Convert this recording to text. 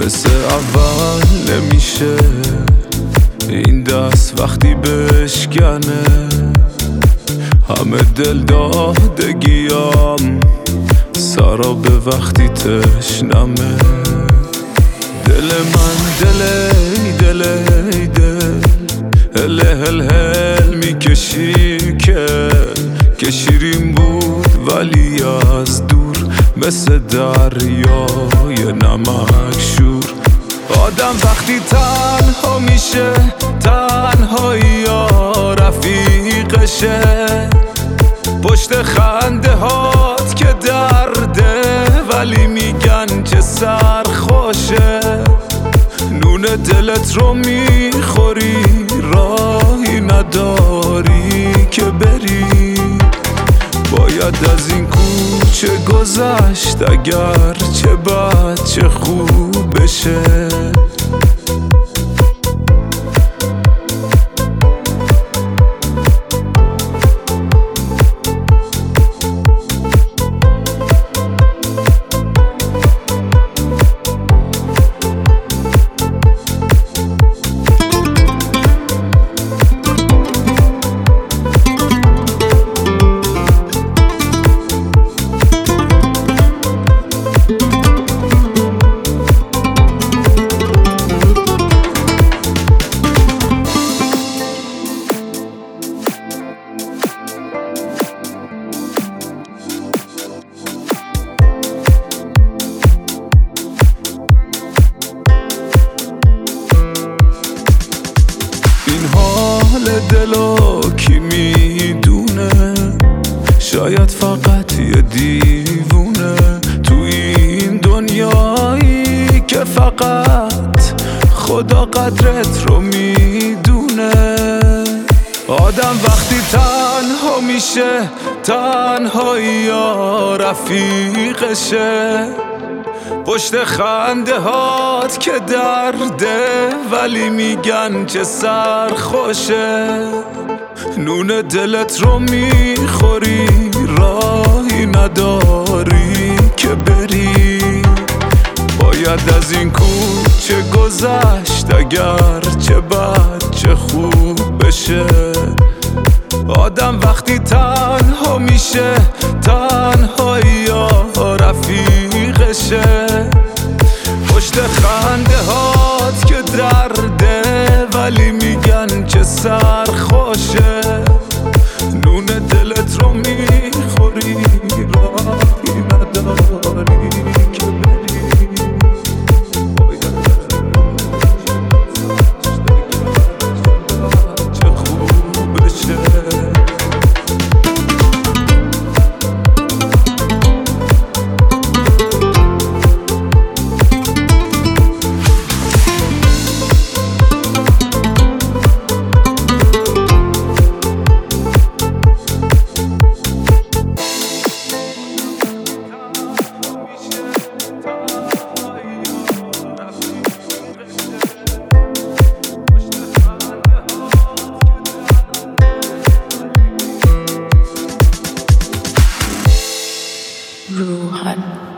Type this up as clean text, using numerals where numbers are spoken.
مثل اول نمیشه این دست وقتی بشکنه. همه دل دادگیام سراب وقتی تشنمه. دل من دل هل هل هل میکشی که شیرین بود ولی از دور مثل دریای نمک شور. آدم وقتی تنها میشه تنهایی یا رفیقشه. پشت خنده هات که درده ولی میگن که سرخوشه. نون دلت رو میخوری راهی نداری که بری. باید از این کوچه گذشت اگر چه بد چه خوب بشه. حال دلو کی میدونه؟ شاید فقط یه دیوونه تو این دنیایی که فقط خدا قدرت رو میدونه. آدم وقتی تنها میشه تنهایی یا رفیقشه. پشت خنده هات که درده ولی میگن که سرخوشه. نون دلت رو میخوری راهی نداری که بری. باید از این کوچه گذشت اگر چه بد چه خوب بشه. آدم وقتی تنها میشه تنهایی یا رفیقشه. پشت خنده هات که درده ولی میگن که سرخوشه. نون دلت رو میخوری راهی نداری که بری. چه خوب بشه. Ruhan.